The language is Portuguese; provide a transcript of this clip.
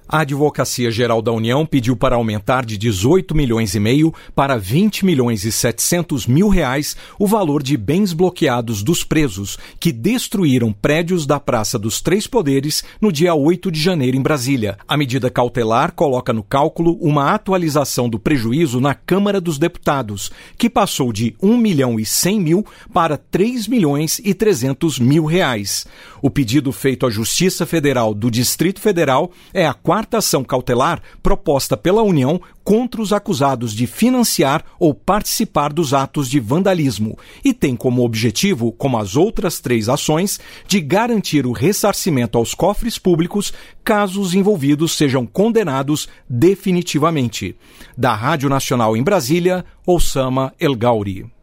A Advocacia Geral da União pediu para aumentar de 18 milhões e meio para 20 milhões e 700 mil reais o valor de bens bloqueados dos presos que destruíram prédios da Praça dos Três Poderes no dia 8 de janeiro em Brasília. A medida cautelar coloca no cálculo uma atualização do prejuízo na Câmara dos Deputados, que passou de 1 milhão e 100 mil para 3 milhões e 300 mil reais. O pedido feito à Justiça Federal do Distrito Federal é a quarta ação cautelar proposta pela União contra os acusados de financiar ou participar dos atos de vandalismo e tem como objetivo, como as outras 3 ações, de garantir o ressarcimento aos cofres públicos caso os envolvidos sejam condenados definitivamente. Da Rádio Nacional em Brasília, Oussama El Gauri.